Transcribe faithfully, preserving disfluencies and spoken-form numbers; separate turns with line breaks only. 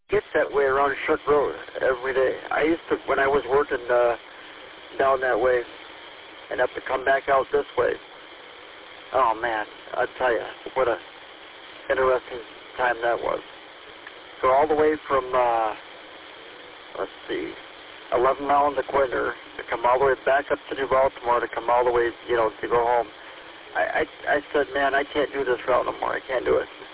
get that way around Shuck Road every day. I used to, when I was working uh, down that way, and have to come back out this way. Oh, man, I tell you, what a interesting time that was. So all the way from, uh, let's see, eleven mile in the corner to come all the way back up to New Baltimore to come all the way, you know, to go home. I, I, I said, man, I can't do this route no more. I can't do it.